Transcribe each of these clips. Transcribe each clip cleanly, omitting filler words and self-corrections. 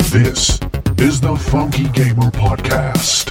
This is the Funky Gamer Podcast.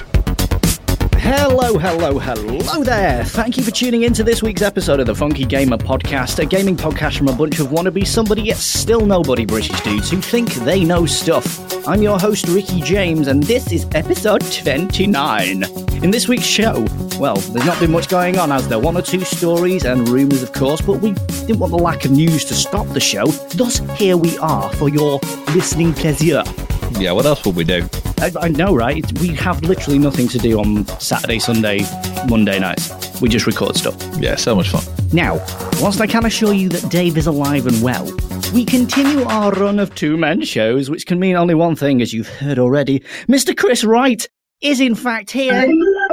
Hello there. Thank you for tuning in to this week's episode of the Funky Gamer Podcast, a gaming podcast from a bunch of wannabe somebody yet still nobody British dudes who think they know stuff. I'm your host, Ricky James, and this is episode 29. In this week's show, well, there's not been much going on, as there are one or two stories and rumours, of course, but we didn't want the lack of news to stop the show. Thus, here we are for your listening pleasure. Yeah, what else will we do? I know, right? We have literally nothing to do on Saturday, Sunday, Monday nights. We just record stuff. Yeah, so much fun. Now, whilst I can assure you that Dave is alive and well, we continue our run of two-man shows, which can mean only one thing, as you've heard already. Mr. Chris Wright is in fact here.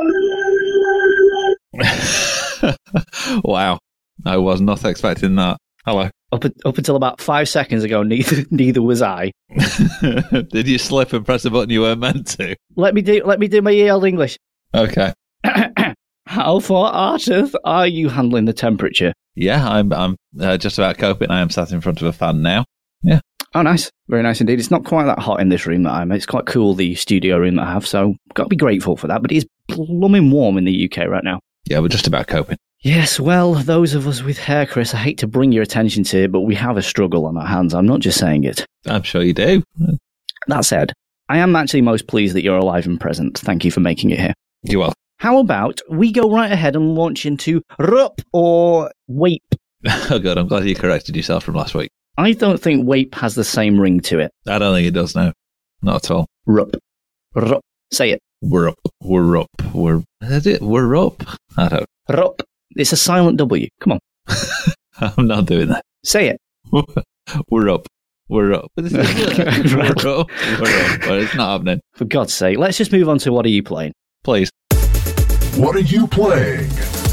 Wow. I was not expecting that. Hello. Up until about 5 seconds ago, neither was I. Did you slip and press a button you weren't meant to? Let me do my ye old English. Okay. How far, Artith, are you handling the temperature? Yeah, I'm just about coping. I am sat in front of a fan now. Yeah. Oh, nice. Very nice indeed. It's not quite that hot in this room that I'm in. It's quite cool, the studio room that I have, so got to be grateful for that. But it is blooming warm in the UK right now. Yeah, we're just about coping. Yes, well, those of us with hair, Chris, I hate to bring your attention to it, but we have a struggle on our hands. I'm not just saying it. I'm sure you do. That said, I am actually most pleased that you're alive and present. Thank you for making it here. You're welcome. How about we go right ahead and launch into RUP or WAPE? Oh, good. I'm glad you corrected yourself from last week. I don't think WAPE has the same ring to it. I don't think it does, no. Not at all. RUP. RUP. Say it. We're up. We're up. Is it? We're up. I don't. RUP. It's a silent W. Come on. I'm not doing that. Say it. We're up. We're up. We're up. We're up. But it's not happening. For God's sake, let's just move on to what are you playing? Please. What are you playing?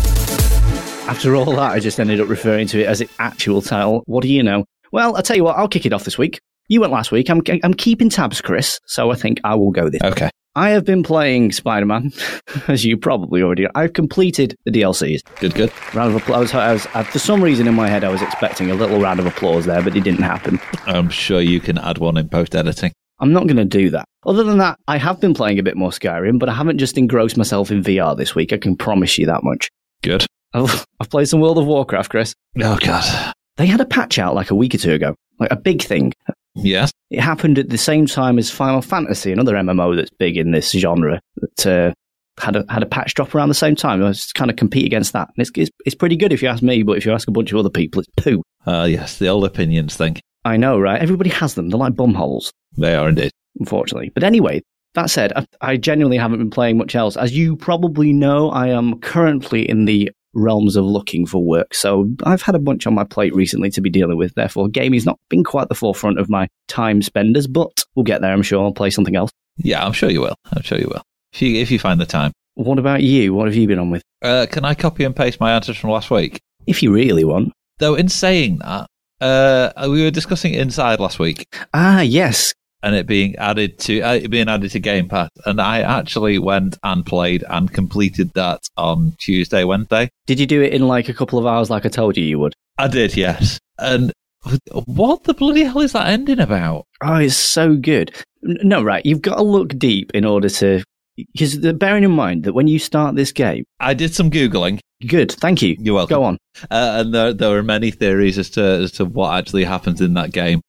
After all that, I just ended up referring to it as its actual title. What do you know? Well, I'll tell you what, I'll kick it off this week. You went last week. I'm keeping tabs, Chris, so I think I will go this. Okay. I have been playing Spider-Man, as you probably already know. I've completed the DLCs. Good. Round of applause. I was, for some reason in my head, I was expecting a little round of applause there, but it didn't happen. I'm sure you can add one in post-editing. I'm not going to do that. Other than that, I have been playing a bit more Skyrim, but I haven't just engrossed myself in VR this week. I can promise you that much. Good. I've played some World of Warcraft, Chris. Oh, God. They had a patch out like a week or two ago. Like a big thing. Yes. It happened at the same time as Final Fantasy, another MMO that's big in this genre, that had a patch drop around the same time. I was kind of compete against that. And it's pretty good if you ask me, but if you ask a bunch of other people, it's poo. Yes, the old opinions thing. I know, right? Everybody has them. They're like bumholes. They are indeed. Unfortunately. But anyway, that said, I genuinely haven't been playing much else. As you probably know, I am currently in the realms of looking for work, so I've had a bunch on my plate recently to be dealing with. Therefore, gaming's not been quite the forefront of my time spenders, but we'll get there, I'm sure. I'll play something else. Yeah, I'm sure you will. If you find the time. What about you? What have you been on with? Can I copy and paste my answers from last week? If you really want. Though, in saying that, we were discussing Inside last week. Ah, yes. And it being added to Game Pass, and I actually went and played and completed that on Tuesday, Wednesday. Did you do it in like a couple of hours, like I told you would? I did, yes. And what the bloody hell is that ending about? Oh, it's so good. No, right, you've got to look deep in order to, because bearing in mind that when you start this game, I did some Googling. Good, thank you. You're welcome. Go on. And there are many theories as to what actually happens in that game.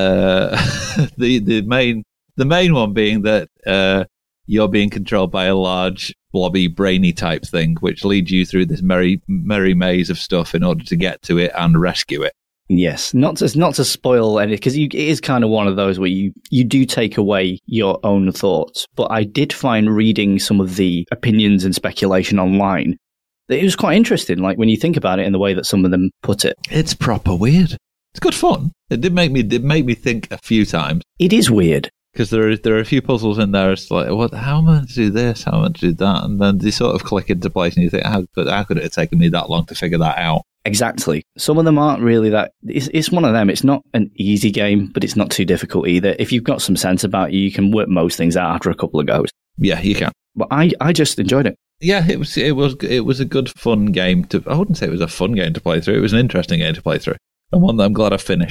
The main one being that you're being controlled by a large, blobby, brainy type thing, which leads you through this merry maze of stuff in order to get to it and rescue it. Yes, not to spoil anything, because it is kind of one of those where you do take away your own thoughts. But I did find reading some of the opinions and speculation online that it was quite interesting, like when you think about it in the way that some of them put it. It's proper weird. It's good fun. It did make me think a few times. It is weird. Because there are a few puzzles in there. It's like, how am I going to do this? How am I going to do that? And then they sort of click into place, and you think, how could it have taken me that long to figure that out? Exactly. Some of them aren't really that. It's one of them. It's not an easy game, but it's not too difficult either. If you've got some sense about you can work most things out after a couple of goes. Yeah, you can. But I just enjoyed it. Yeah, it was a good fun game to. I wouldn't say it was a fun game to play through. It was an interesting game to play through, and one that I'm glad I finished.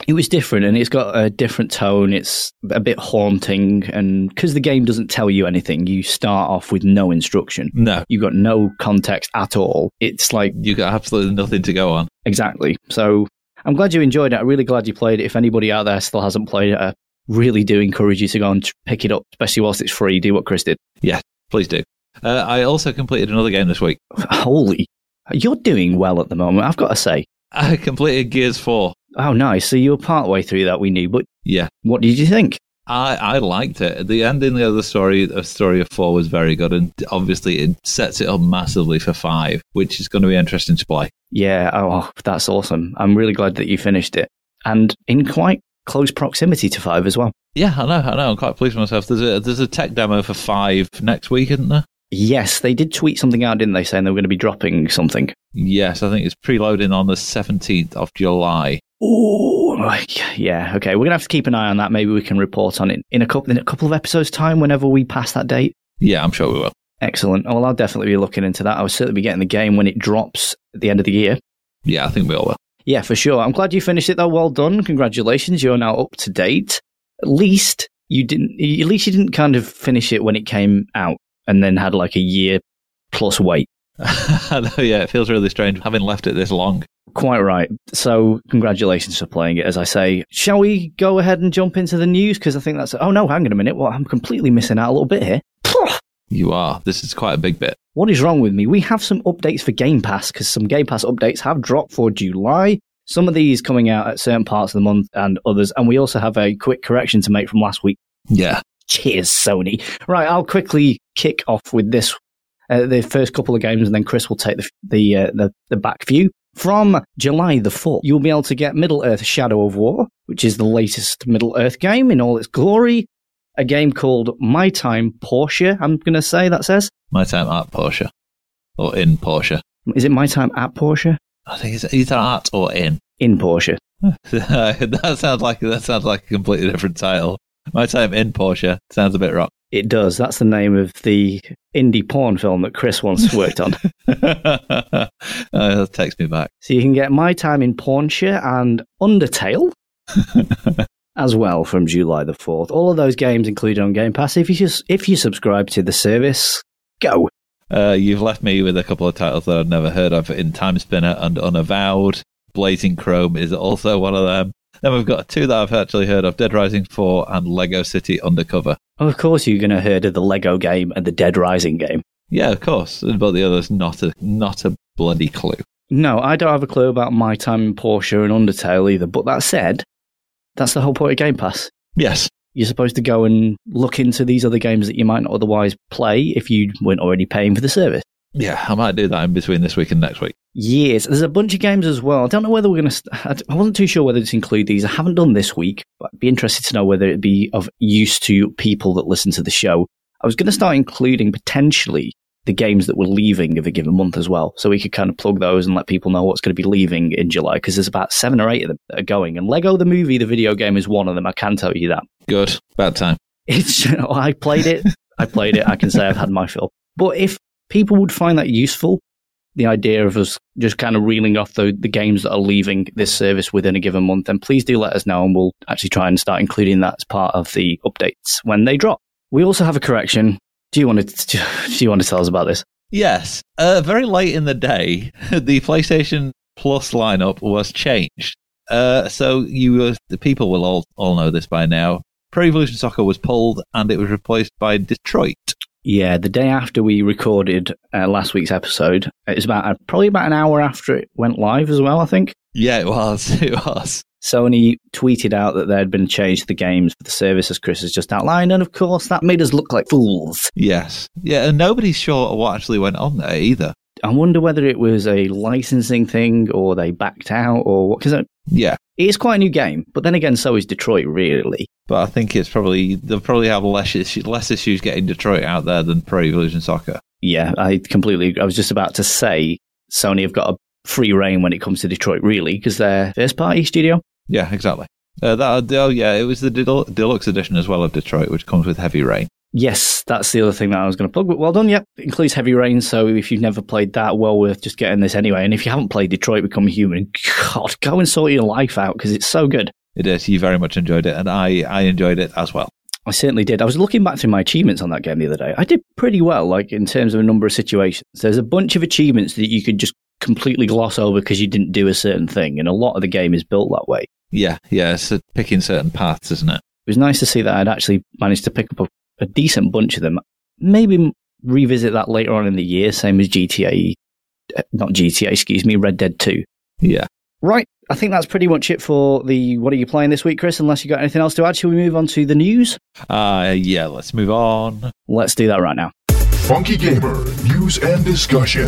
It was different, and it's got a different tone. It's a bit haunting, and because the game doesn't tell you anything, you start off with no instruction. No. You've got no context at all. It's like... You got absolutely nothing to go on. Exactly. So I'm glad you enjoyed it. I'm really glad you played it. If anybody out there still hasn't played it, I really do encourage you to go and pick it up, especially whilst it's free. Do what Chris did. Yeah, please do. I also completed another game this week. Holy... You're doing well at the moment, I've got to say. I completed Gears 4. Oh, nice. So you were part way through that, we knew. But yeah, what did you think? I liked it. The ending of the story of 4 was very good, and obviously it sets it up massively for 5, which is going to be interesting to play. Yeah, oh, that's awesome. I'm really glad that you finished it. And in quite close proximity to 5 as well. Yeah, I know. I'm quite pleased with myself. There's a tech demo for 5 next week, isn't there? Yes, they did tweet something out, didn't they, saying they were going to be dropping something? Yes, I think it's preloading on the 17th of July. Oh, yeah, okay. We're going to have to keep an eye on that. Maybe we can report on it in a couple of episodes' time whenever we pass that date. Yeah, I'm sure we will. Excellent. Well, I'll definitely be looking into that. I'll certainly be getting the game when it drops at the end of the year. Yeah, I think we all will. Yeah, for sure. I'm glad you finished it, though. Well done. Congratulations. You're now up to date. At least you didn't kind of finish it when it came out and then had like a year plus wait. I know, yeah, it feels really strange having left it this long. Quite right. So, congratulations for playing it, as I say. Shall we go ahead and jump into the news? Because I think that's... Oh, no, hang on a minute. Well, I'm completely missing out a little bit here. You are. This is quite a big bit. What is wrong with me? We have some updates for Game Pass, because some Game Pass updates have dropped for July. Some of these coming out at certain parts of the month and others. And we also have a quick correction to make from last week. Yeah. Cheers, Sony. Right, I'll quickly kick off with this, the first couple of games, and then Chris will take the back view. From July the 4th, you'll be able to get Middle-earth Shadow of War, which is the latest Middle-earth game in all its glory. A game called My Time Portia, I'm going to say that says. My Time at Portia. Or in Portia. Is it My Time at Portia? I think it's either at or in. In Portia. That sounds like a completely different title. My Time in Portia sounds a bit rock. It does. That's the name of the indie porn film that Chris once worked on. That takes me back. So you can get My Time in Portia and Undertale as well from July the 4th. All of those games included on Game Pass. If you subscribe to the service, go. You've left me with a couple of titles that I've never heard of in Time Spinner and Unavowed. Blazing Chrome is also one of them. Then we've got 2 that I've actually heard of, Dead Rising 4 and Lego City Undercover. Oh, of course you're going to heard of the Lego game and the Dead Rising game. Yeah, of course. But the other's not a bloody clue. No, I don't have a clue about My Time in Portia and Undertale either. But that said, that's the whole point of Game Pass. Yes. You're supposed to go and look into these other games that you might not otherwise play if you weren't already paying for the service. Yeah, I might do that in between this week and next week. Yes, there's a bunch of games as well. I don't know whether we're going to... I wasn't too sure whether to include these. I haven't done this week, but I'd be interested to know whether it'd be of use to people that listen to the show. I was going to start including potentially the games that were leaving of a given month as well, so we could kind of plug those and let people know what's going to be leaving in July, because there's about 7 or 8 of them that are going. And Lego the Movie, the video game, is one of them. I can tell you that. Good. About time. I played it. I can say I've had my fill. But if people would find that useful, the idea of us just kind of reeling off the games that are leaving this service within a given month, then please do let us know, and we'll actually try and start including that as part of the updates when they drop. We also have a correction. Do you want to tell us about this? Yes. Very late in the day, the PlayStation Plus lineup was changed. So the people will all know this by now. Pro Evolution Soccer was pulled, and it was replaced by Detroit. Yeah, the day after we recorded last week's episode. It was probably about an hour after it went live as well, I think. Yeah, it was. It was. Sony tweeted out that there had been change to the games for the service, as Chris has just outlined, and of course that made us look like fools. Yes. Yeah, and nobody's sure what actually went on there either. I wonder whether it was a licensing thing or they backed out or what. Because yeah, it is quite a new game, but then again, so is Detroit, really. But I think they'll probably have less issues getting Detroit out there than Pro Evolution Soccer. Yeah, I completely agree. I was just about to say Sony have got a free reign when it comes to Detroit, really, because they're first-party studio. Yeah, exactly. It was the deluxe edition as well of Detroit, which comes with Heavy Rain. Yes, that's the other thing that I was going to plug. But well done, yep. It includes Heavy Rain, so if you've never played that, well worth just getting this anyway. And if you haven't played Detroit Become Human, God, go and sort your life out, because it's so good. It is. You very much enjoyed it, and I enjoyed it as well. I certainly did. I was looking back through my achievements on that game the other day. I did pretty well, like in terms of a number of situations. There's a bunch of achievements that you could just completely gloss over because you didn't do a certain thing, and a lot of the game is built that way. Yeah, it's picking certain paths, isn't it? It was nice to see that I'd actually managed to pick up a decent bunch of them. Maybe revisit that later on in the year, same as Red Dead 2. Yeah. Right, I think that's pretty much it for the What Are You Playing this week, Chris, unless you got anything else to add. Shall we move on to the news? Yeah, let's move on. Let's do that right now. Funky Gamer News and Discussion.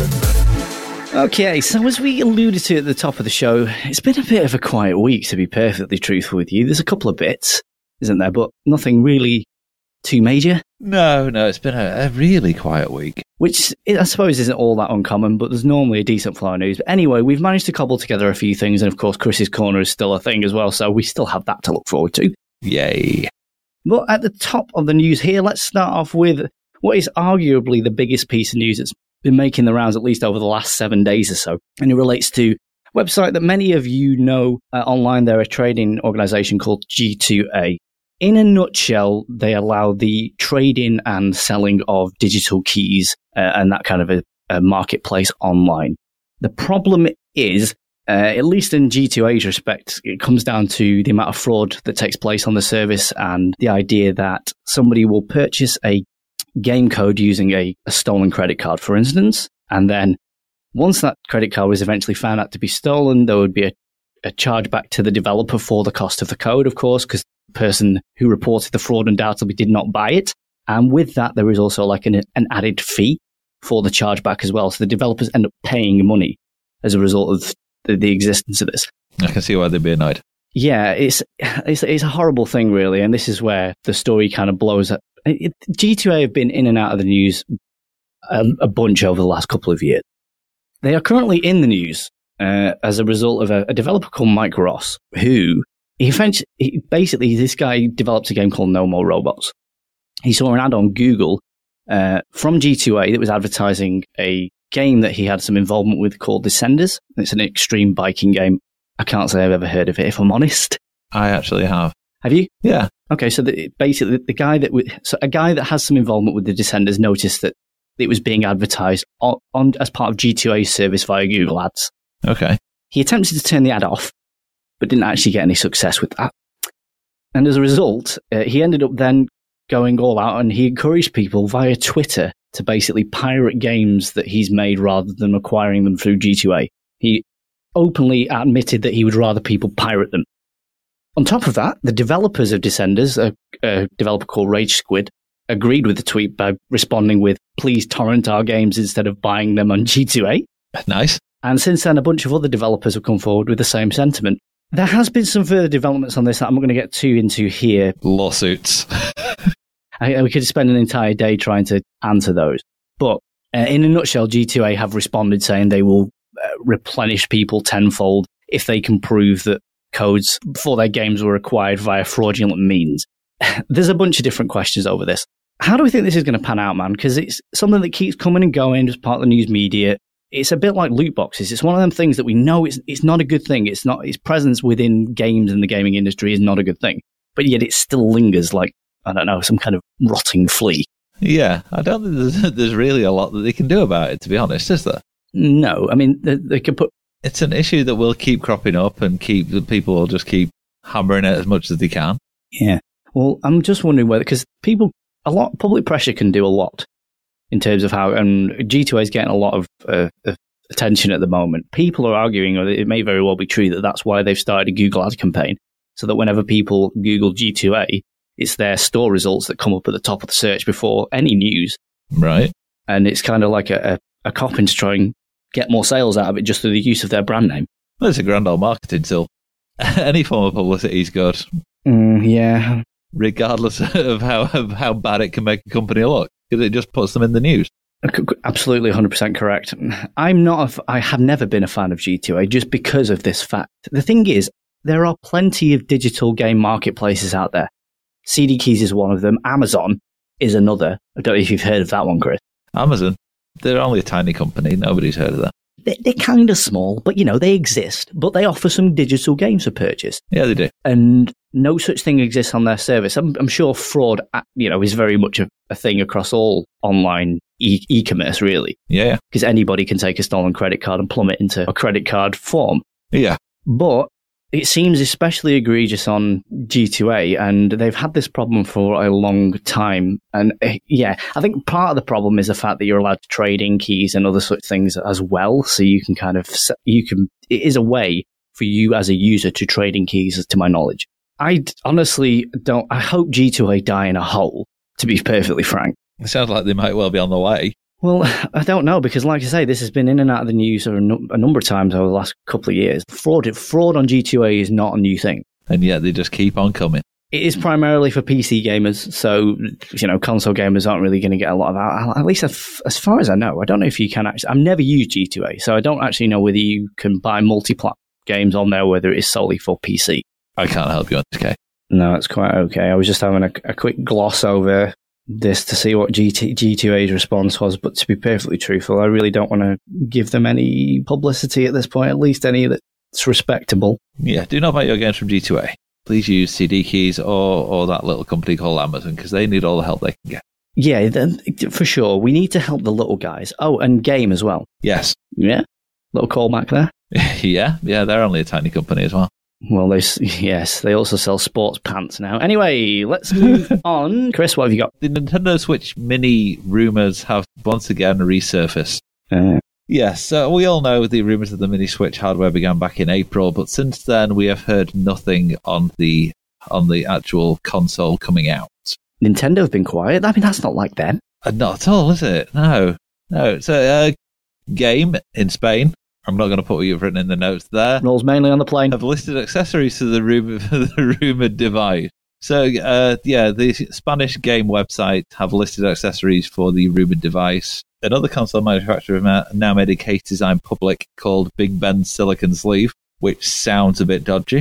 Okay, so as we alluded to at the top of the show, it's been a bit of a quiet week, to be perfectly truthful with you. There's a couple of bits, isn't there? But nothing really too major. No, it's been a really quiet week. Which I suppose isn't all that uncommon, but there's normally a decent flow of news. But anyway, we've managed to cobble together a few things, and of course Chris's Corner is still a thing as well, so we still have that to look forward to. Yay. But at the top of the news here, let's start off with what is arguably the biggest piece of news that's been making the rounds at least over the last 7 days or so. And it relates to a website that many of you know online. They're a trading organization called G2A. In a nutshell, they allow the trading and selling of digital keys and that kind of a marketplace online. The problem is, at least in G2A's respect, it comes down to the amount of fraud that takes place on the service and the idea that somebody will purchase a game code using a stolen credit card, for instance, and then once that credit card was eventually found out to be stolen, there would be a charge back to the developer for the cost of the code, of course, because the person who reported the fraud undoubtedly did not buy it. And with that, there is also like an added fee for the chargeback as well. So the developers end up paying money as a result of the existence of this. I can see why they'd be annoyed. Yeah, it's a horrible thing, really. And this is where the story kind of blows up. G2A have been in and out of the news a bunch over the last couple of years. They are currently in the news as a result of a developer called Mike Ross, who basically this guy developed a game called No More Robots. He saw an ad on Google from G2A that was advertising a game that he had some involvement with called Descenders. It's an extreme biking game. I can't say I've ever heard of it, if I'm honest. I actually have. Have you? Yeah. Okay, so basically, a guy that has some involvement with the Descenders noticed that it was being advertised on as part of G2A's service via Google Ads. Okay. He attempted to turn the ad off, but didn't actually get any success with that. And as a result, he ended up then going all out, and he encouraged people via Twitter to basically pirate games that he's made rather than acquiring them through G2A. He openly admitted that he would rather people pirate them. On top of that, the developers of Descenders, a developer called Rage Squid, agreed with the tweet by responding with, "Please torrent our games instead of buying them on G2A." Nice. And since then, a bunch of other developers have come forward with the same sentiment. There has been some further developments on this that I'm not going to get too into here. Lawsuits. We could spend an entire day trying to answer those. But in a nutshell, G2A have responded saying they will replenish people tenfold if they can prove that codes for their games were acquired via fraudulent means. There's a bunch of different questions over this. How do we think this is going to pan out, man? Because it's something that keeps coming and going as part of the news media. It's a bit like loot boxes. It's one of them things that we know it's not a good thing. Its presence within games and the gaming industry is not a good thing. But yet it still lingers like, I don't know, some kind of rotting flea. Yeah, I don't think there's really a lot that they can do about it, to be honest, is there? No, I mean, they could put... It's an issue that will keep cropping up and people will just keep hammering it as much as they can. Yeah. Well, I'm just wondering whether, because public pressure can do a lot in terms of how, and G2A is getting a lot of attention at the moment. People are arguing, or it may very well be true, that that's why they've started a Google Ads campaign, so that whenever people Google G2A, it's their store results that come up at the top of the search before any news. Right. And it's kind of like a cop-in to try and get more sales out of it just through the use of their brand name. Well, it's a grand old marketing tool. Any form of publicity is good. Yeah. Regardless of how bad it can make a company look, because it just puts them in the news. Absolutely 100% correct. I have never been a fan of G2A just because of this fact. The thing is, there are plenty of digital game marketplaces out there. CD Keys is one of them. Amazon is another. I don't know if you've heard of that one, Chris. Amazon? They're only a tiny company. Nobody's heard of that. They're kind of small, but, they exist. But they offer some digital games for purchase. Yeah, they do. And no such thing exists on their service. I'm sure fraud, is very much a thing across all online e-commerce, really. Yeah. Because anybody can take a stolen credit card and plumb it into a credit card form. Yeah. But it seems especially egregious on G2A, and they've had this problem for a long time. And I think part of the problem is the fact that you're allowed to trade in keys and other such things as well. So you can it is a way for you as a user to trade in keys, to my knowledge. I honestly I hope G2A die in a hole, to be perfectly frank. It sounds like they might well be on the way. Well, I don't know, because like I say, this has been in and out of the news a number of times over the last couple of years. Fraud on G2A is not a new thing. And yet they just keep on coming. It is primarily for PC gamers, so, console gamers aren't really going to get a lot of, at least as far as I know. I don't know if you can actually, I've never used G2A, so I don't actually know whether you can buy multi-plat games on there, whether it is solely for PC. I can't help you on this case. No, it's quite okay. I was just having a quick gloss over this to see what G2A's response was, but to be perfectly truthful, I really don't want to give them any publicity at this point, at least any that's respectable. Yeah, do not buy your games from G2A. Please use CD Keys or that little company called Amazon, because they need all the help they can get. Yeah, for sure. We need to help the little guys. Oh, and Game as well. Yes. Yeah, little callback there. Yeah, they're only a tiny company as well. Well, they also sell sports pants now. Anyway, let's move on. Chris, what have you got? The Nintendo Switch Mini rumours have once again resurfaced. Yes, we all know the rumours of the Mini Switch hardware began back in April, but since then we have heard nothing on the actual console coming out. Nintendo have been quiet. I mean, that's not like them. Not at all, is it? No. It's a game in Spain. I'm not going to put what you've written in the notes there. Rolls mainly on the plane. Have listed accessories to the rumored device. So, the Spanish game website have listed accessories for the rumored device. Another console manufacturer now made a case design public called Big Ben Silicon Sleeve, which sounds a bit dodgy.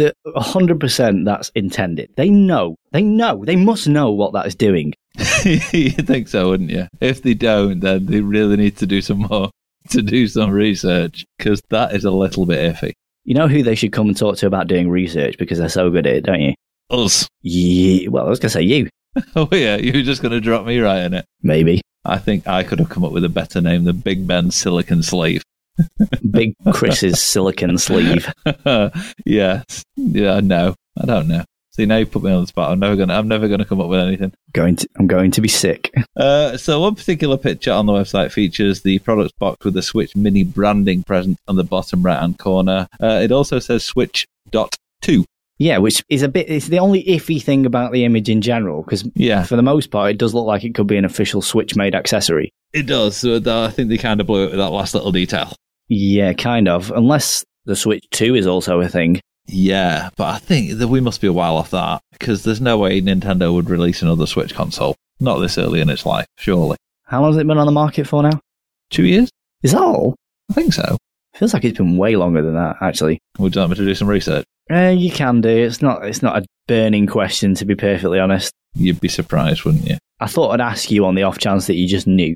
100% that's intended. They must know what that is doing. You'd think so, wouldn't you? If they don't, then they really need to do some more. To do some research, because that is a little bit iffy. You know who they should come and talk to about doing research, because they're so good at it, don't you? Us. Yeah, well, I was going to say you. Oh yeah, you were just going to drop me right in it. Maybe. I think I could have come up with a better name than Big Ben Silicon Sleeve. Big Chris's Silicon Sleeve. Yes. Yeah, no. I don't know. See, now you put me on the spot. I'm never gonna come up with anything. I'm going to be sick. So one particular picture on the website features the products box with the Switch Mini branding present on the bottom right-hand corner. It also says Switch.2. Yeah, which is it's the only iffy thing about the image in general, because for the most part, it does look like it could be an official Switch-made accessory. It does. So I think they kind of blew it with that last little detail. Yeah, kind of. Unless the Switch 2 is also a thing. Yeah, but I think that we must be a while off that, because there's no way Nintendo would release another Switch console. Not this early in its life, surely. How long has it been on the market for now? 2 years? Is that all? I think so. Feels like it's been way longer than that, actually. Would you like me to do some research? You can do. It's not a burning question, to be perfectly honest. You'd be surprised, wouldn't you? I thought I'd ask you on the off chance that you just knew.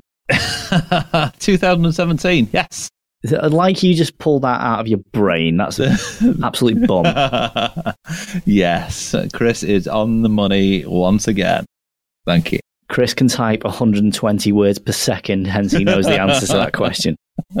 2017, yes. I'd like you just pull that out of your brain. That's an absolute bum. Yes, Chris is on the money once again. Thank you. Chris can type 120 words per second, hence he knows the answer to that question.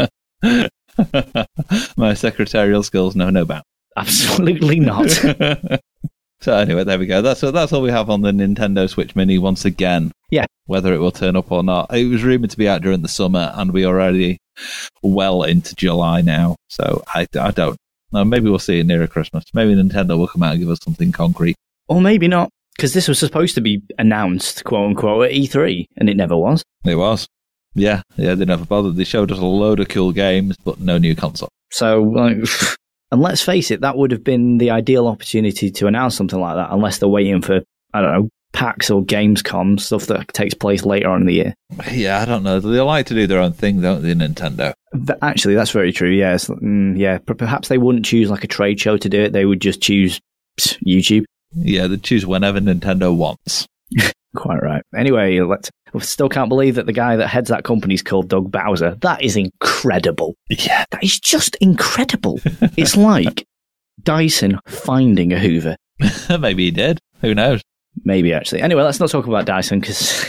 My secretarial skills know no bounds. Absolutely not. So anyway, there we go. That's all we have on the Nintendo Switch Mini once again. Yeah. Whether it will turn up or not. It was rumoured to be out during the summer, and we're already well into July now. So I don't know. Maybe we'll see it nearer Christmas. Maybe Nintendo will come out and give us something concrete. Or maybe not, because this was supposed to be announced, quote-unquote, at E3, and it never was. It was. Yeah, they never bothered. They showed us a load of cool games, but no new console. So, and let's face it, that would have been the ideal opportunity to announce something like that, unless they're waiting for, I don't know, PAX or Gamescom, stuff that takes place later on in the year. Yeah, I don't know. They like to do their own thing, don't they, Nintendo? Actually, that's very true, yes. Yeah, perhaps they wouldn't choose like a trade show to do it. They would just choose YouTube. Yeah, they choose whenever Nintendo wants. Quite right. Anyway, we still can't believe that the guy that heads that company is called Doug Bowser. That is incredible. Yeah. That is just incredible. It's like Dyson finding a Hoover. Maybe he did. Who knows? Maybe, actually. Anyway, let's not talk about Dyson because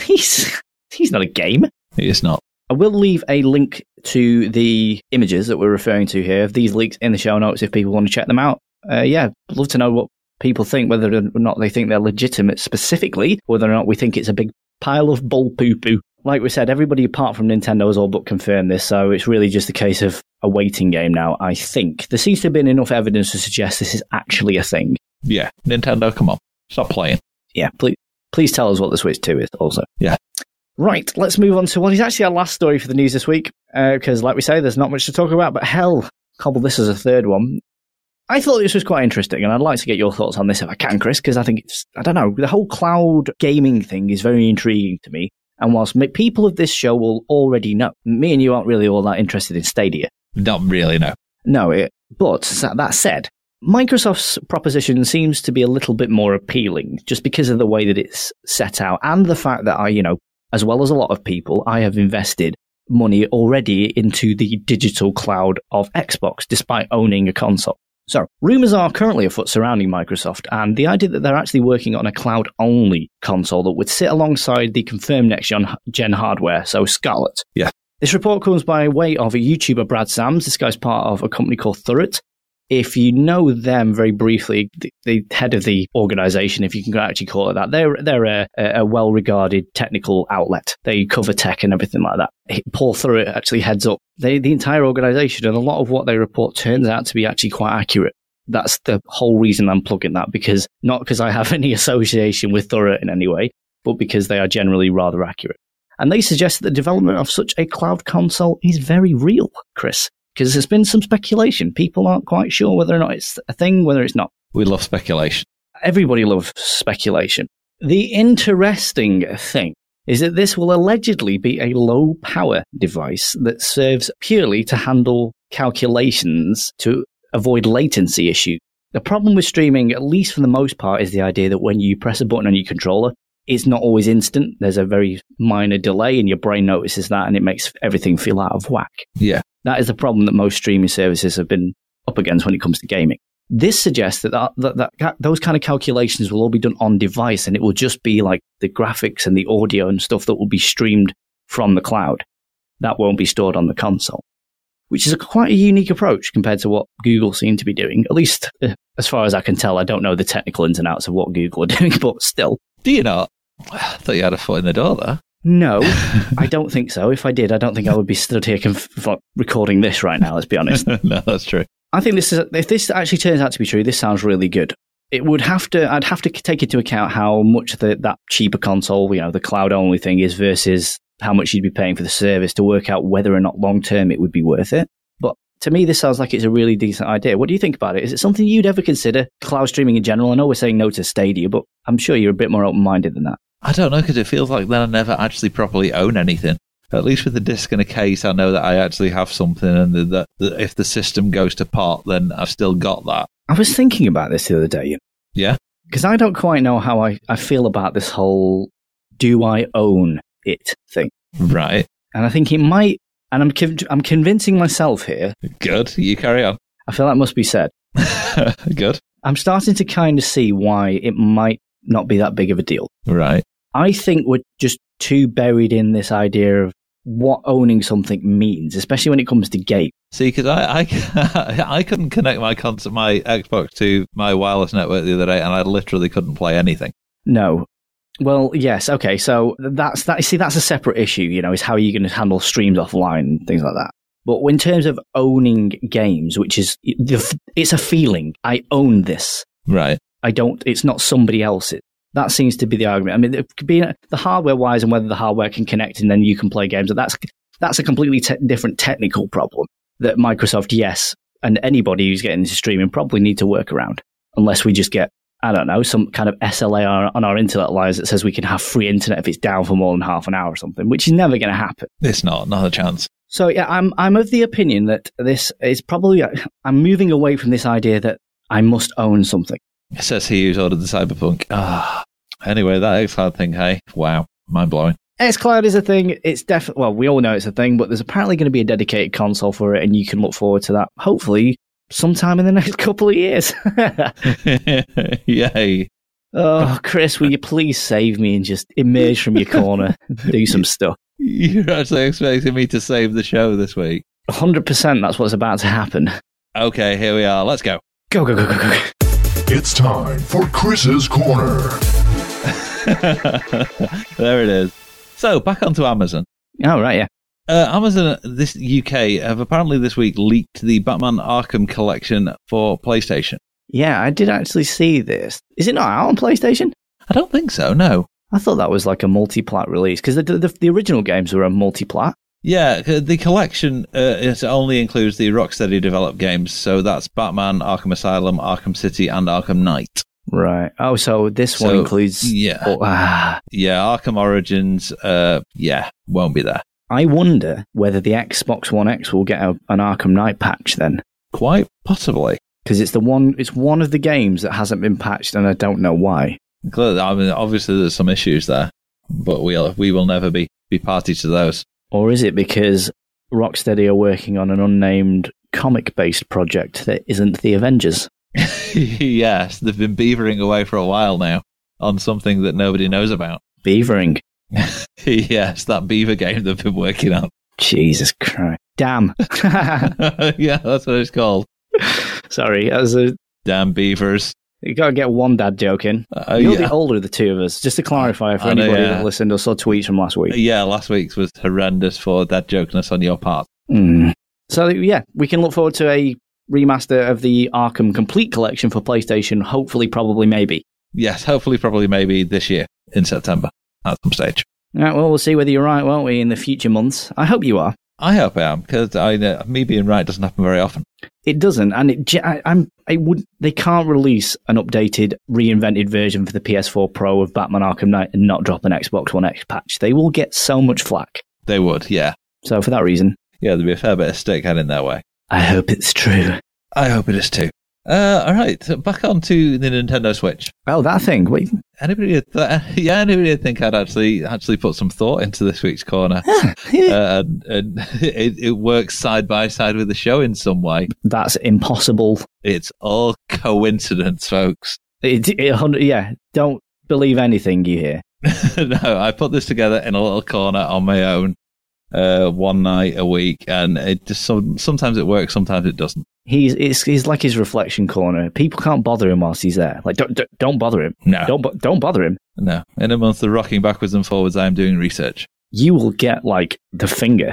he's not a game. He is not. I will leave a link to the images that we're referring to here, of these leaks in the show notes if people want to check them out. Yeah, I'd love to know what people think, whether or not they think they're legitimate specifically, whether or not we think it's a big pile of bull poo-poo. Like we said, everybody apart from Nintendo has all but confirmed this, so it's really just a case of a waiting game now, I think. There seems to have been enough evidence to suggest this is actually a thing. Yeah, Nintendo, come on. Stop playing. Yeah, please tell us what the Switch 2 is also. Yeah. Right, let's move on to what is actually our last story for the news this week, because like we say, there's not much to talk about, but hell, cobble this as a third one. I thought this was quite interesting, and I'd like to get your thoughts on this if I can, Chris, because I think I don't know, the whole cloud gaming thing is very intriguing to me, and whilst people of this show will already know, me and you aren't really all that interested in Stadia. Not really, no. No, but that said, Microsoft's proposition seems to be a little bit more appealing, just because of the way that it's set out, and the fact that as well as a lot of people, I have invested money already into the digital cloud of Xbox, despite owning a console. So, rumours are currently afoot surrounding Microsoft, and the idea that they're actually working on a cloud-only console that would sit alongside the confirmed next-gen hardware, so Scarlett. Yeah. This report comes by way of a YouTuber, Brad Sams. This guy's part of a company called Thurrott. If you know them very briefly, the head of the organisation, if you can actually call it that, they're a well-regarded technical outlet. They cover tech and everything like that. Paul Thurrott actually heads up the entire organisation, and a lot of what they report turns out to be actually quite accurate. That's the whole reason I'm plugging that, not because I have any association with Thurrott in any way, but because they are generally rather accurate. And they suggest that the development of such a cloud console is very real, Chris. Because there's been some speculation. People aren't quite sure whether or not it's a thing, whether it's not. We love speculation. Everybody loves speculation. The interesting thing is that this will allegedly be a low-power device that serves purely to handle calculations to avoid latency issues. The problem with streaming, at least for the most part, is the idea that when you press a button on your controller, it's not always instant. There's a very minor delay, and your brain notices that, and it makes everything feel out of whack. Yeah. That is the problem that most streaming services have been up against when it comes to gaming. This suggests that those kind of calculations will all be done on device, and it will just be like the graphics and the audio and stuff that will be streamed from the cloud. That won't be stored on the console, which is quite a unique approach compared to what Google seem to be doing. At least, as far as I can tell, I don't know the technical ins and outs of what Google are doing, but still. Do you not? I thought you had a foot in the door there. No, I don't think so. If I did, I don't think I would be stood here recording this right now, let's be honest. No, that's true. I think if this actually turns out to be true, this sounds really good. I'd have to take into account how much that cheaper console, the cloud-only thing is versus how much you'd be paying for the service to work out whether or not long-term it would be worth it. But to me, this sounds like it's a really decent idea. What do you think about it? Is it something you'd ever consider, cloud streaming in general? I know we're saying no to Stadia, but I'm sure you're a bit more open-minded than that. I don't know, because it feels like then I never actually properly own anything. At least with the disc and a case, I know that I actually have something, and that if the system goes to pot, then I've still got that. I was thinking about this the other day. Yeah? Because I don't quite know how I feel about this whole do I own it thing. Right. And I think it might, and I'm convincing myself here. Good, you carry on. I feel that must be said. Good. I'm starting to kind of see why it might not be that big of a deal. Right. I think we're just too buried in this idea of what owning something means, especially when it comes to games. See, because I couldn't connect my Xbox to my wireless network the other day, and I literally couldn't play anything. No. Well, yes, okay, so that's a separate issue, is how you're going to handle streams offline and things like that. But in terms of owning games, which is, it's a feeling. I own this. Right. It's not somebody else's. That seems to be the argument. I mean, it could be the hardware-wise and whether the hardware can connect and then you can play games. That's a completely different technical problem that Microsoft, yes, and anybody who's getting into streaming probably need to work around. Unless we just get, I don't know, some kind of SLA on our internet lines that says we can have free internet if it's down for more than half an hour or something, which is never going to happen. It's not a chance. So yeah, I'm of the opinion that this is probably, I'm moving away from this idea that I must own something. It says he who's ordered the Cyberpunk. Anyway, that xCloud thing, hey, wow, mind-blowing. xCloud is a thing. It's definitely, well, we all know it's a thing, but there's apparently going to be a dedicated console for it, and you can look forward to that, hopefully, sometime in the next couple of years. Yay. Oh, Chris, will you please save me and just emerge from your corner and do some stuff? You're actually expecting me to save the show this week? 100% that's what's about to happen. Okay, here we are. Let's go. Go, go, go, go, go. It's time for Chris's Corner. There it is. So, back onto Amazon. Oh, right, yeah. Amazon, this UK, have apparently this week leaked the Batman Arkham collection for PlayStation. Yeah, I did actually see this. Is it not out on PlayStation? I don't think so, no. I thought that was like a multi-plat release, because the original games were a multi-plat. Yeah, the collection it only includes the Rocksteady developed games, so that's Batman, Arkham Asylum, Arkham City, and Arkham Knight. Right. Oh, so this one includes... Yeah. Yeah, Arkham Origins, won't be there. I wonder whether the Xbox One X will get an Arkham Knight patch then. Quite possibly. Because it's one of the games that hasn't been patched, and I don't know why. I mean, obviously there's some issues there, but we will never be party to those. Or is it because Rocksteady are working on an unnamed comic-based project that isn't the Avengers? Yes, they've been beavering away for a while now on something that nobody knows about. Beavering? Yes, that beaver game they've been working on. Jesus Christ. Damn. Yeah, that's what it's called. Sorry, that was a... Damn beavers. You gotta get one dad joke in. You're the older of the two of us. Just to clarify for anybody that listened or saw tweets from last week. Yeah, last week's was horrendous for dad jokeness on your part. So, yeah, we can look forward to a remaster of the Arkham Complete Collection for PlayStation, hopefully, probably, maybe. Yes, hopefully, probably, maybe this year, in September, at some stage. All right, well, we'll see whether you're right, won't we, in the future months. I hope you are. I hope I am, because me being right doesn't happen very often. It doesn't, and they can't release an updated, reinvented version for the PS4 Pro of Batman Arkham Knight and not drop an Xbox One X patch. They will get so much flack. They would, yeah. So for that reason... Yeah, there'd be a fair bit of stick heading their way. I hope it's true. I hope it is too. All right, back on to the Nintendo Switch. Oh, that thing. Wait. Anybody think I'd actually put some thought into this week's corner? And it works side by side with the show in some way. That's impossible. It's all coincidence, folks. Don't believe anything you hear. No, I put this together in a little corner on my own, one night a week, and it just sometimes it works, sometimes it doesn't. He's like his reflection corner. People can't bother him whilst he's there. Like, don't bother him. No, don't bother him. No. In a month of rocking backwards and forwards, I am doing research. You will get like the finger.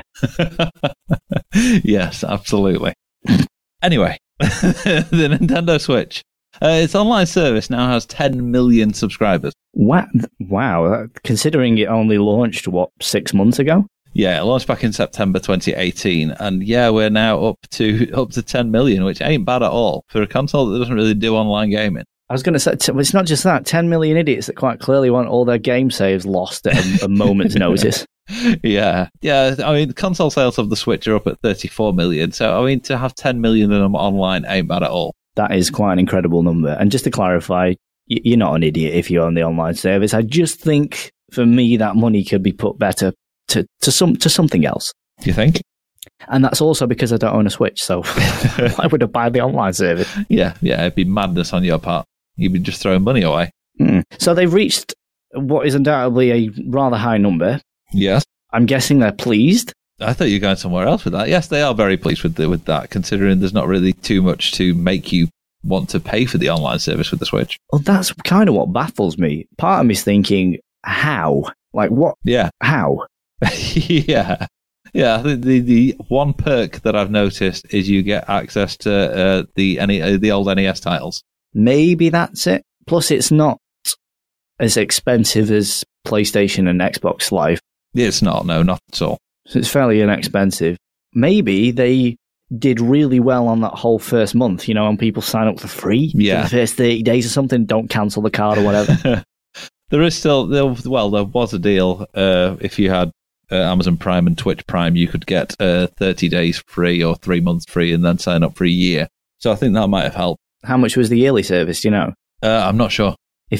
Yes, absolutely. Anyway, the Nintendo Switch. Its online service now has 10 million subscribers. Wow. Considering it only launched, 6 months ago? Yeah, it launched back in September 2018, and yeah, we're now up to 10 million, which ain't bad at all for a console that doesn't really do online gaming. I was going to say, it's not just that, 10 million idiots that quite clearly want all their game saves lost at a moment's notice. Yeah. I mean, console sales of the Switch are up at 34 million, so I mean, to have 10 million of them online ain't bad at all. That is quite an incredible number. And just to clarify, you're not an idiot if you're on the online service. I just think, for me, that money could be put better to something else. Do you think? And that's also because I don't own a Switch, so why would I buy the online service? Yeah, it'd be madness on your part. You'd be just throwing money away. So they've reached what is undoubtedly a rather high number. Yes. I'm guessing they're pleased. I thought you were going somewhere else with that. Yes, they are very pleased with that, considering there's not really too much to make you want to pay for the online service with the Switch. Well, that's kind of what baffles me. Part of me's thinking, how? Like, what? Yeah. How? Yeah. The one perk that I've noticed is you get access to the old NES titles. Maybe that's it. Plus, it's not as expensive as PlayStation and Xbox Live. It's not. No, not at all. So it's fairly inexpensive. Maybe they did really well on that whole first month, when people sign up for free for the first 30 days or something, don't cancel the card or whatever. There was a deal. If you had Amazon Prime and Twitch Prime, you could get 30 days free or 3 months free and then sign up for a year. So I think that might have helped. How much was the yearly service, do you know? I'm not sure. If it's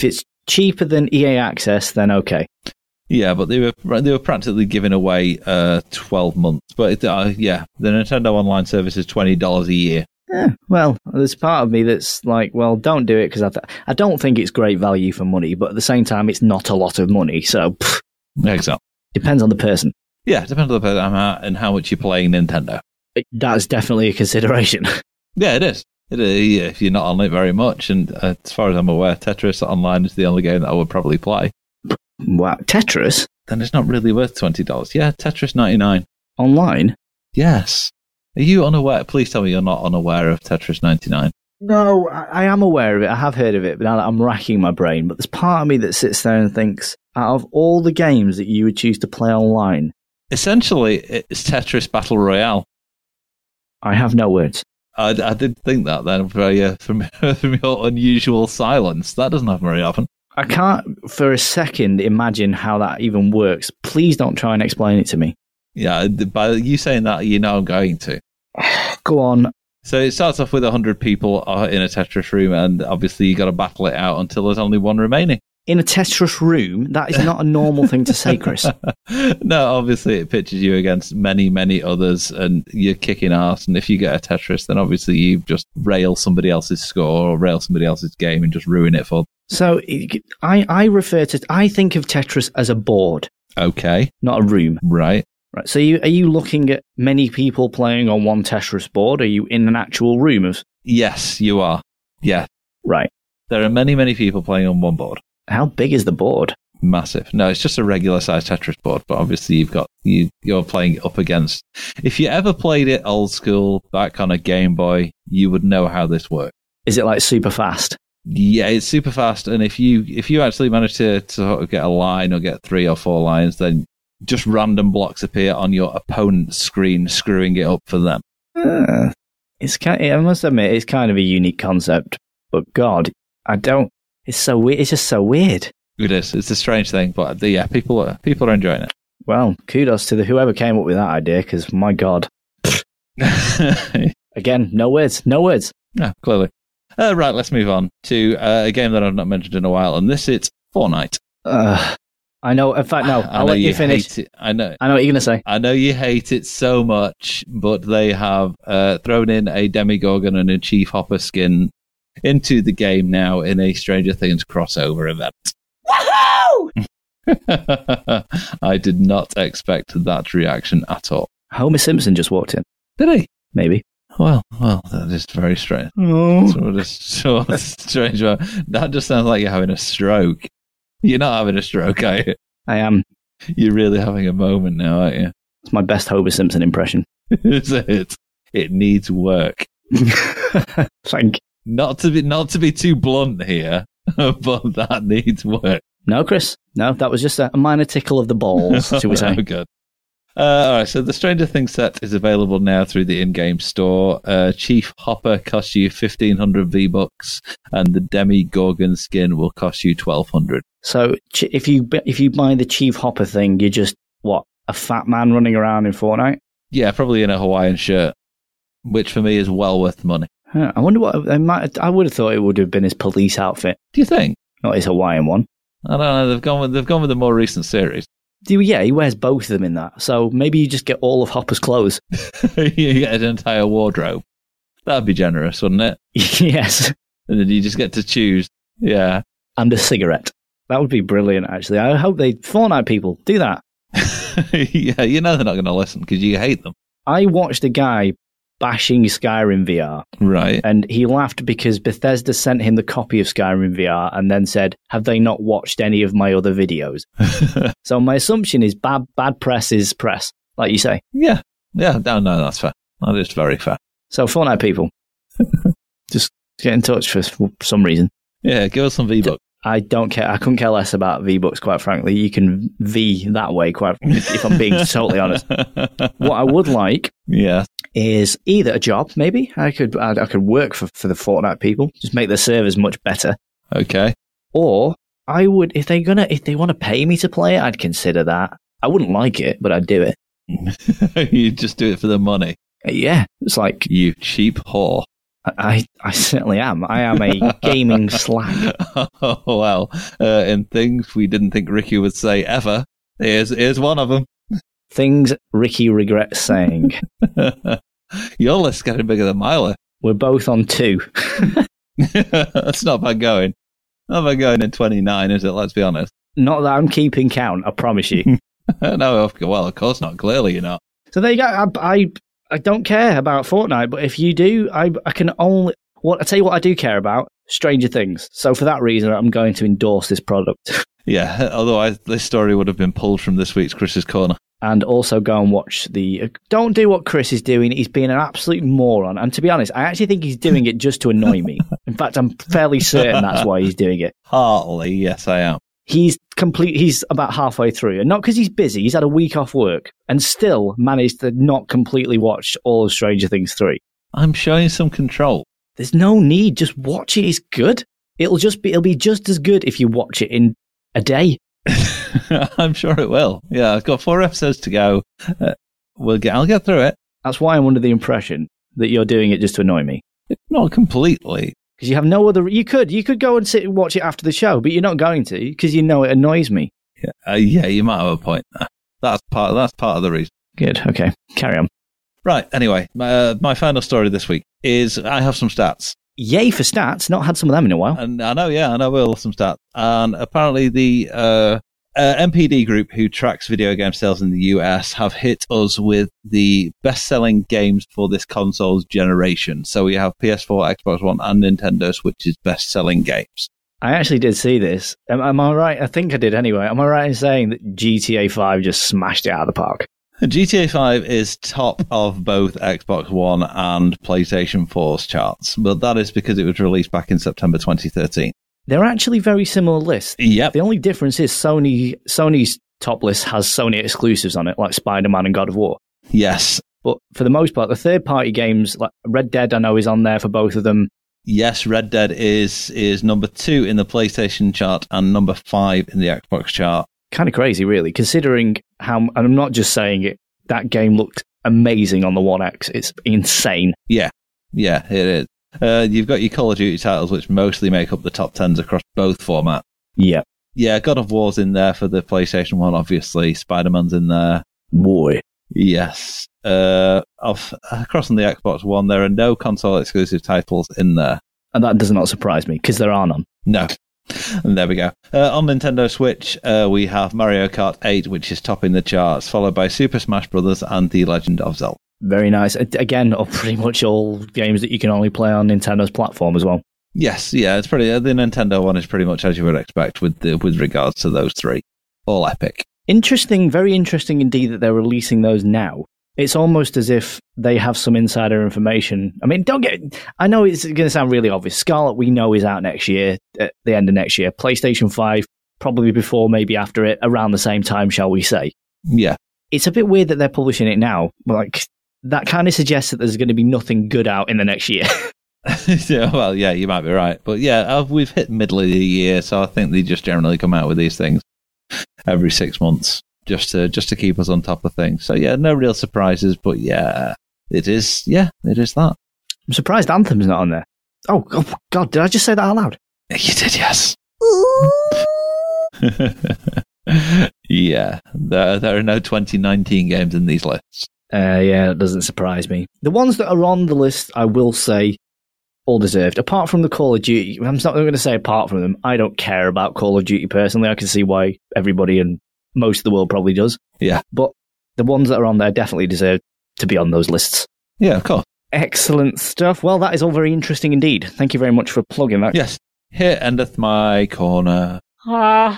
cheaper than EA Access, then okay. Yeah, but they were practically giving away 12 months. But the Nintendo Online service is $20 a year. Yeah, well, there's part of me that's like, well, don't do it because I don't think it's great value for money, but at the same time, it's not a lot of money. So, exactly. Depends on the person. Yeah, depends on the person and how much you're playing Nintendo. That's definitely a consideration. Yeah, it is. Yeah, if you're not on it very much, and as far as I'm aware, Tetris Online is the only game that I would probably play. Wow, Tetris? Then it's not really worth $20. Yeah, Tetris 99. Online? Yes. Are you unaware? Please tell me you're not unaware of Tetris 99. No, I am aware of it. I have heard of it, but now that I'm racking my brain. But there's part of me that sits there and thinks, out of all the games that you would choose to play online... Essentially, it's Tetris Battle Royale. I have no words. I did think that then from your unusual silence. That doesn't happen very often. I can't for a second imagine how that even works. Please don't try and explain it to me. Yeah, by you saying that, you know I'm going to. Go on. So it starts off with 100 people in a Tetris room, and obviously you got to battle it out until there's only one remaining. In a Tetris room? That is not a normal thing to say, Chris. No, obviously it pitches you against many, many others, and you're kicking ass. And if you get a Tetris, then obviously you just rail somebody else's score or rail somebody else's game and just ruin it for them. So I think of Tetris as a board. Okay. Not a room. Right. Right. So are you looking at many people playing on one Tetris board? Are you in an actual room of... Yes, you are. Yeah. Right. There are many, many people playing on one board. How big is the board? Massive. No, it's just a regular sized Tetris board, but obviously you're playing up against... If you ever played it old school, back on a Game Boy, you would know how this works. Is it like super fast? Yeah, it's super fast, and if you actually manage to sort of get a line or get 3 or 4 lines, then just random blocks appear on your opponent's screen, screwing it up for them. I must admit, it's kind of a unique concept, but God, it's so weird. It's just so weird. It is. It's a strange thing, but yeah, people are enjoying it. Well, kudos to whoever came up with that idea, because my God. Again, no words. Yeah, clearly. Right, let's move on to a game that I've not mentioned in a while, and it's Fortnite. I know. In fact, no. I'll let you finish. I know what you're going to say. I know you hate it so much, but they have thrown in a Demigorgon and a Chief Hopper skin into the game now in a Stranger Things crossover event. Woohoo! I did not expect that reaction at all. Homer Simpson just walked in. Did he? Maybe. Well, that is very strange. Oh. So strange. That just sounds like you're having a stroke. You're not having a stroke, are you? I am. You're really having a moment now, aren't you? It's my best Homer Simpson impression. Is it? It needs work. Thank you. Not to be too blunt here, but that needs work. No, Chris. No, that was just a minor tickle of the balls, should we say? Oh, good. All right, so the Stranger Things set is available now through the in-game store. Chief Hopper costs you 1,500 V-Bucks, and the Demigorgon skin will cost you 1,200. So if you buy the Chief Hopper thing, you're just, a fat man running around in Fortnite? Yeah, probably in a Hawaiian shirt, which for me is well worth the money. I wonder what... I would have thought it would have been his police outfit. Do you think? Not his Hawaiian one. I don't know, they've gone with the more recent series. Yeah, he wears both of them in that. So maybe you just get all of Hopper's clothes. You get an entire wardrobe. That'd be generous, wouldn't it? Yes. And then you just get to choose. Yeah. And a cigarette. That would be brilliant, actually. I hope Fortnite people, do that. Yeah, you know they're not going to listen because you hate them. I watched a guy bashing Skyrim VR. Right. And he laughed because Bethesda sent him the copy of Skyrim VR and then said, have they not watched any of my other videos? So my assumption is bad press is press, like you say. Yeah. Yeah, no, that's fair. That is very fair. So Fortnite people, just get in touch for some reason. Yeah, give us some V-Bucks. I don't care. I couldn't care less about V-Bucks, quite frankly. You can V that way, if I'm being totally honest. What I would like is either a job, maybe. I could work for the Fortnite people, just make their servers much better. Okay. Or I would, if they want to pay me to play it, I'd consider that. I wouldn't like it, but I'd do it. You just do it for the money. Yeah. It's like... You cheap whore. I certainly am. I am a gaming slag. Oh, well, in things we didn't think Ricky would say ever, here's one of them. Things Ricky regrets saying. Your list's getting bigger than my list. We're both on 2. That's not bad going. Not bad going in 29, is it? Let's be honest. Not that I'm keeping count, I promise you. No, well, of course not. Clearly you're not. So there you go. I don't care about Fortnite, but if you do, I can only... I tell you what I do care about, Stranger Things. So for that reason, I'm going to endorse this product. Yeah, otherwise this story would have been pulled from this week's Chris's Corner. And also go and watch don't do what Chris is doing. He's being an absolute moron. And to be honest, I actually think he's doing it just to annoy me. In fact, I'm fairly certain that's why he's doing it. Partly, yes, I am. He's about halfway through. And not because he's busy. He's had a week off work and still managed to not completely watch all of Stranger Things 3. I'm showing some control. There's no need. Just watch it. It's good. It'll be just as good if you watch it in a day. I'm sure it will. Yeah, I've got 4 episodes to go. I'll get through it. That's why I'm under the impression that you're doing it just to annoy me. Not completely. Because you have no other... You could go and sit and watch it after the show, but you're not going to because you know it annoys me. Yeah, you might have a point there. That's part of the reason. Good. Okay. Carry on. Right. Anyway, my final story this week is I have some stats. Yay for stats. Not had some of them in a while. And I know we'll have some stats. And apparently the MPD group who tracks video game sales in the US have hit us with the best-selling games for this console's generation. So we have PS4, Xbox One, and Nintendo Switch's best-selling games. I actually did see this. Am I right? I think I did anyway. Am I right in saying that GTA 5 just smashed it out of the park? GTA 5 is top of both Xbox One and PlayStation 4's charts, but that is because it was released back in September 2013. They're actually very similar lists. Yep. The only difference is Sony's top list has Sony exclusives on it, like Spider-Man and God of War. Yes. But for the most part, the third-party games, like Red Dead, I know is on there for both of them. Yes, Red Dead is number 2 in the PlayStation chart and number 5 in the Xbox chart. Kind of crazy, really, considering how, and I'm not just saying it, that game looked amazing on the One X. It's insane. Yeah, it is. You've got your Call of Duty titles, which mostly make up the top 10s across both formats. Yeah. Yeah, God of War's in there for the PlayStation 1, obviously. Spider-Man's in there. Boy. Yes. Across on the Xbox One, there are no console-exclusive titles in there. And that does not surprise me, because there are none. No. And there we go. On Nintendo Switch, we have Mario Kart 8, which is topping the charts, followed by Super Smash Bros. And The Legend of Zelda. Very nice. Again, pretty much all games that you can only play on Nintendo's platform as well. Yes, yeah, it's pretty. The Nintendo one is pretty much as you would expect with regards to those three. All epic. Interesting, very interesting indeed that they're releasing those now. It's almost as if they have some insider information. I mean, I know it's going to sound really obvious. Scarlet, we know, is out next year, at the end of next year. PlayStation 5, probably before, maybe after it, around the same time, shall we say. Yeah. It's a bit weird that they're publishing it now. Like, that kind of suggests that there's going to be nothing good out in the next year. Yeah, well, yeah, you might be right. But yeah, we've hit middle of the year, so I think they just generally come out with these things every 6 months. Just to keep us on top of things. So yeah, no real surprises, but yeah, it is that. I'm surprised Anthem's not on there. Oh God, did I just say that out loud? You did, yes. Yeah, there are no 2019 games in these lists. Yeah, it doesn't surprise me. The ones that are on the list, I will say, all deserved. Apart from the Call of Duty, I'm not going to say apart from them. I don't care about Call of Duty personally. I can see why everybody and most of the world probably does. Yeah. But the ones that are on there definitely deserve to be on those lists. Yeah, of course. Excellent stuff. Well, that is all very interesting indeed. Thank you very much for plugging that. Yes. Here endeth my corner. I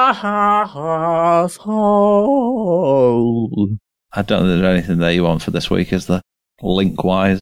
don't think there's anything there you want for this week, is there? Link-wise?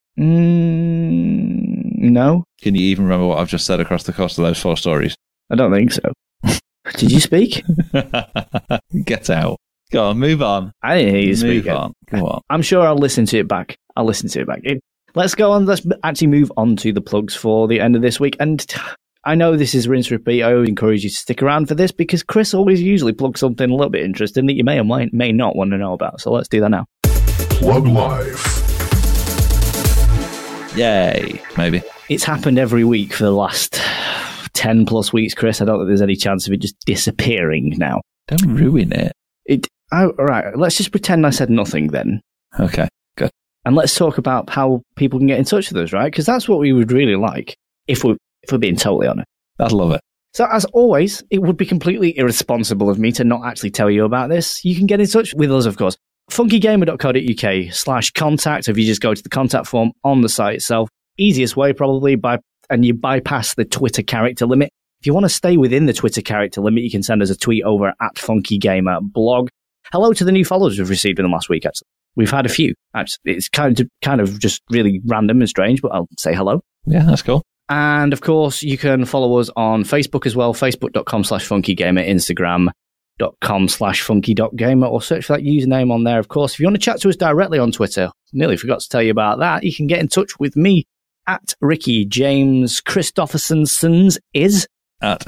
No. Can you even remember what I've just said across the course of those 4 stories? I don't think so. Did you speak? Get out. Go on, move on. I didn't hear you speak. Move on. Come on. I'm sure I'll listen to it back. Let's go on. Let's actually move on to the plugs for the end of this week. And I know this is rinse repeat. I always encourage you to stick around for this because Chris always usually plugs something a little bit interesting that you may or may not want to know about. So let's do that now. Plug Life. Yay. Maybe. It's happened every week for the last 10 plus weeks, Chris. I don't think there's any chance of it just disappearing now. Don't ruin it. All right, let's just pretend I said nothing then. Okay, good. And let's talk about how people can get in touch with us, right? Because that's what we would really like, if we're being totally honest. I'd love it. So as always, it would be completely irresponsible of me to not actually tell you about this. You can get in touch with us, of course. funkygamer.co.uk/contact. If you just go to the contact form on the site itself, easiest way probably, and you bypass the Twitter character limit. If you want to stay within the Twitter character limit, you can send us a tweet over at FunkyGamerBlog. Hello to the new followers we've received in the last week, actually. We've had a few. It's kind of just really random and strange, but I'll say hello. Yeah, that's cool. And of course, you can follow us on Facebook as well, facebook.com/funkygamer, instagram.com/funky.gamer, or search for that username on there, of course. If you want to chat to us directly on Twitter, nearly forgot to tell you about that, you can get in touch with me at Ricky James Christopherson's is at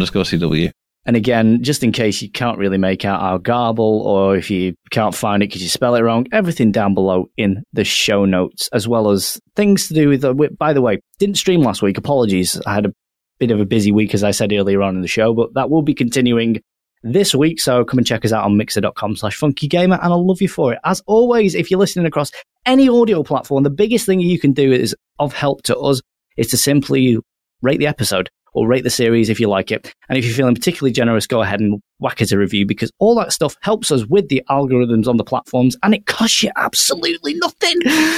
X_CW. And again, just in case you can't really make out our garble, or if you can't find it because you spell it wrong, everything down below in the show notes, as well as things to do with, by the way, didn't stream last week. Apologies. I had a bit of a busy week, as I said earlier on in the show, but that will be continuing this week. So come and check us out on mixer.com/funkygamer, and I'll love you for it. As always, if you're listening across any audio platform, the biggest thing you can do is of help to us is to simply rate the episode, or rate the series if you like it. And if you're feeling particularly generous, go ahead and whack us a review, because all that stuff helps us with the algorithms on the platforms, and it costs you absolutely nothing.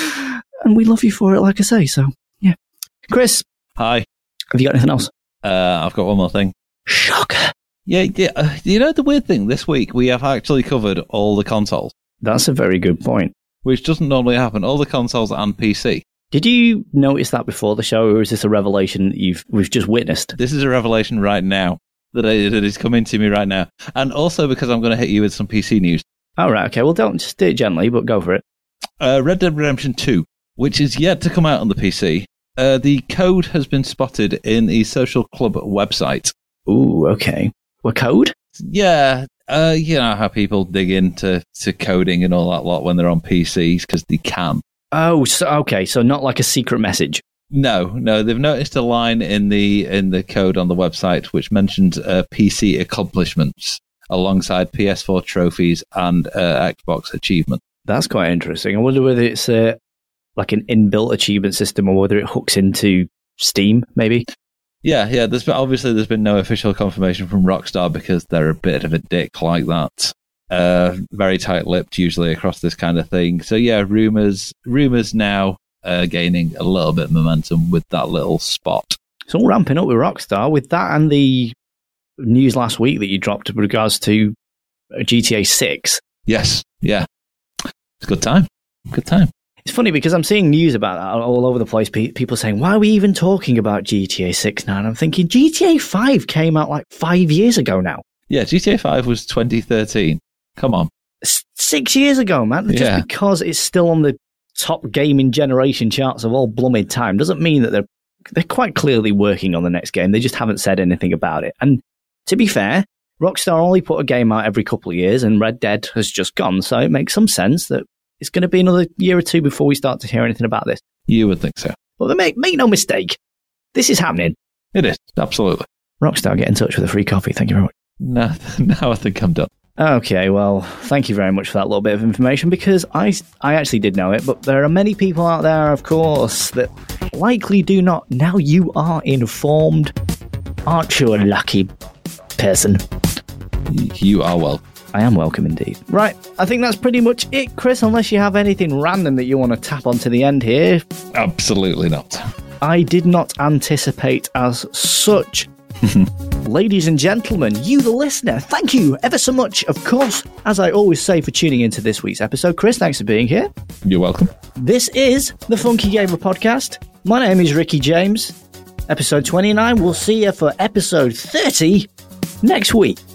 And we love you for it, like I say. So, yeah. Chris. Hi. Have you got anything else? I've got one more thing. Shocker. Yeah. You know the weird thing? This week we have actually covered all the consoles. That's a very good point. Which doesn't normally happen. All the consoles and PC. Did you notice that before the show, or is this a revelation that we've just witnessed? This is a revelation right now that is coming to me right now, and also because I'm going to hit you with some PC news. All right, okay. Well, don't just do it gently, but go for it. Red Dead Redemption 2, which is yet to come out on the PC. The code has been spotted in the Social Club website. Ooh, okay. What code? Yeah, you know how people dig into coding and all that lot when they're on PCs because they can. Oh, so, okay. So not like a secret message. No. They've noticed a line in the code on the website which mentions PC accomplishments alongside PS4 trophies and Xbox achievements. That's quite interesting. I wonder whether it's like an inbuilt achievement system, or whether it hooks into Steam, maybe. Yeah. There's been no official confirmation from Rockstar because they're a bit of a dick like that. Very tight-lipped usually across this kind of thing. So yeah, rumors now gaining a little bit of momentum with that little spot. It's all ramping up with Rockstar with that, and the news last week that you dropped with regards to GTA 6. Yes, yeah, it's a good time. It's funny because I'm seeing news about that all over the place. People saying, "Why are we even talking about GTA 6 now?" And I'm thinking, GTA 5 came out like 5 years ago now. Yeah, GTA 5 was 2013. Come on. 6 years ago, man. Just because it's still on the top gaming generation charts of all blooming time doesn't mean that they're quite clearly working on the next game. They just haven't said anything about it. And to be fair, Rockstar only put a game out every couple of years, and Red Dead has just gone. So it makes some sense that it's going to be another year or two before we start to hear anything about this. You would think so. But make no mistake, this is happening. It is, absolutely. Rockstar, get in touch with a free coffee. Thank you very much. No, now I think I'm done. Okay, well, thank you very much for that little bit of information, because I actually did know it, but there are many people out there, of course, that likely do not. Now you are informed. Aren't you a lucky person? You are welcome. I am welcome indeed. Right, I think that's pretty much it, Chris, unless you have anything random that you want to tap onto the end here. Absolutely not. I did not anticipate as such. Ladies and gentlemen, you the listener, thank you ever so much, of course, as I always say, for tuning into this week's episode. Chris, thanks for being here. You're welcome. This is the Funky Gamer Podcast. My name is Ricky James. Episode 29. We'll see you for episode 30 next week.